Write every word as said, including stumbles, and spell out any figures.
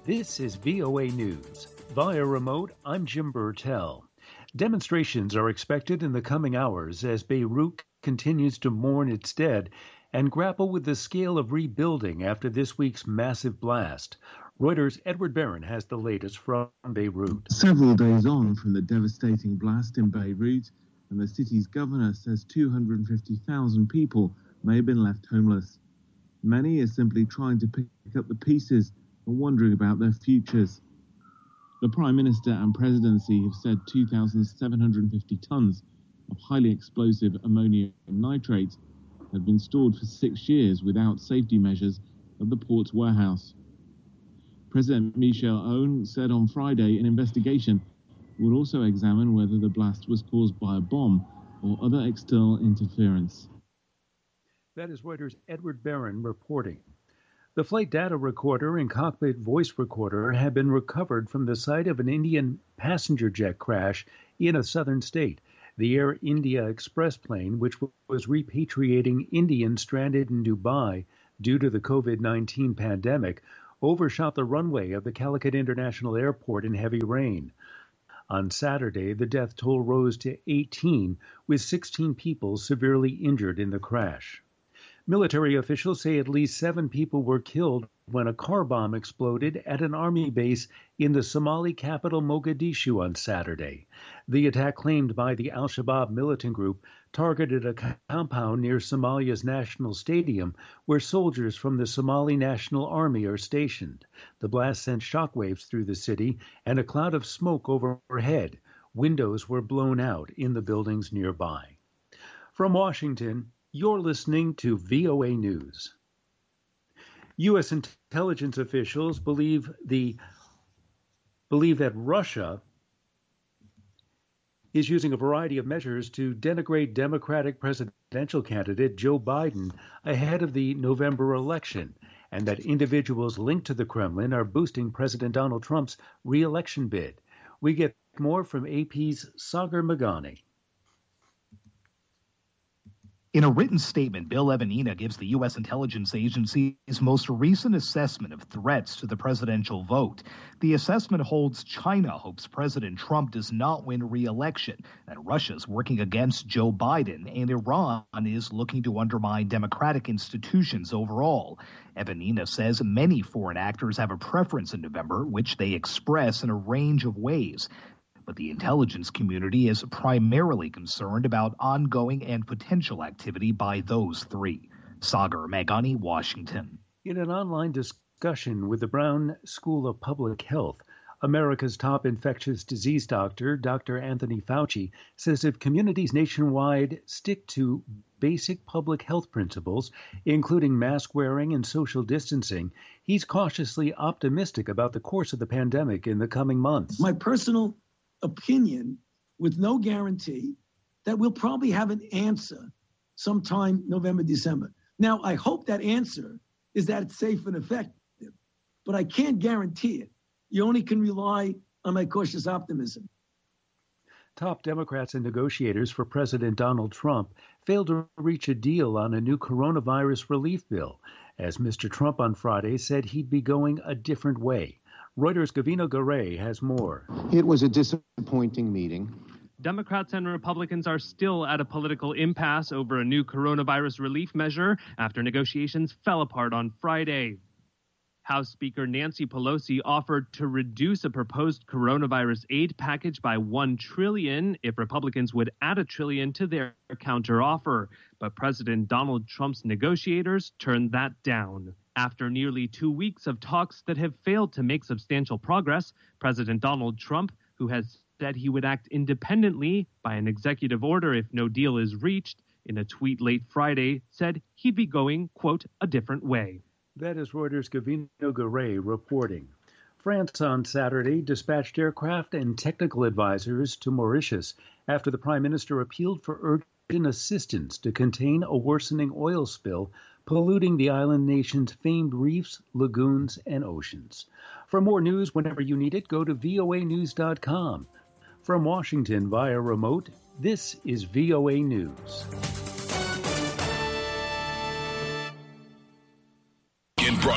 This is V O A News. Via remote, I'm Jim Burtell. Demonstrations are expected in the coming hours as Beirut continues to mourn its dead and grapple with the scale of rebuilding after this week's massive blast. Reuters' Edward Barron has the latest from Beirut. Several days on from the devastating blast in Beirut, and the city's governor says two hundred fifty thousand people may have been left homeless. Many are simply trying to pick up the pieces and wondering about their futures. The Prime Minister and Presidency have said two thousand seven hundred fifty tons of highly explosive ammonium nitrate have been stored for six years without safety measures at the port's warehouse. President Michel Aoun said on Friday an investigation will also examine whether the blast was caused by a bomb or other external interference. That is Reuters' Edward Barron reporting. The flight data recorder and cockpit voice recorder have been recovered from the site of an Indian passenger jet crash in a southern state. The Air India Express plane, which was repatriating Indians stranded in Dubai due to the COVID nineteen pandemic, overshot the runway of the Calicut International Airport in heavy rain. On Saturday, the death toll rose to eighteen, with sixteen people severely injured in the crash. Military officials say at least seven people were killed when a car bomb exploded at an army base in the Somali capital Mogadishu on Saturday. The attack, claimed by the Al-Shabaab militant group, targeted a compound near Somalia's national stadium where soldiers from the Somali National Army are stationed. The blast sent shockwaves through the city and a cloud of smoke overhead. Windows were blown out in the buildings nearby. From Washington, you're listening to V O A News. U S intelligence officials believe the believe that Russia is using a variety of measures to denigrate Democratic presidential candidate Joe Biden ahead of the November election, and that individuals linked to the Kremlin are boosting President Donald Trump's re-election bid. We get more from A P's Sagar Meghani. In a written statement, Bill Evanina gives the U S intelligence agency's most recent assessment of threats to the presidential vote. The assessment holds China hopes President Trump does not win re-election, that Russia's working against Joe Biden, and Iran is looking to undermine democratic institutions overall. Evanina says many foreign actors have a preference in November, which they express in a range of ways. But the intelligence community is primarily concerned about ongoing and potential activity by those three. Sagar Meghani, Washington. In an online discussion with the Brown School of Public Health, America's top infectious disease doctor, Doctor Anthony Fauci, says if communities nationwide stick to basic public health principles, including mask wearing and social distancing, he's cautiously optimistic about the course of the pandemic in the coming months. My personal opinion, with no guarantee, that we'll probably have an answer sometime November, December. Now, I hope that answer is that it's safe and effective, but I can't guarantee it. You only can rely on my cautious optimism. Top Democrats and negotiators for President Donald Trump failed to reach a deal on a new coronavirus relief bill, as Mister Trump on Friday said he'd be going a different way. Reuters' Gavino Garay has more. It was a disappointing meeting. Democrats and Republicans are still at a political impasse over a new coronavirus relief measure after negotiations fell apart on Friday. House Speaker Nancy Pelosi offered to reduce a proposed coronavirus aid package by one trillion dollars if Republicans would add a trillion to their counteroffer. But President Donald Trump's negotiators turned that down. After nearly two weeks of talks that have failed to make substantial progress, President Donald Trump, who has said he would act independently by an executive order if no deal is reached, in a tweet late Friday, said he'd be going, quote, a different way. That is Reuters' Gavino Garay reporting. France on Saturday dispatched aircraft and technical advisors to Mauritius after the Prime Minister appealed for urgent assistance to contain a worsening oil spill polluting the island nation's famed reefs, lagoons, and oceans. For more news whenever you need it, go to V O A news dot com. From Washington via remote, this is V O A News.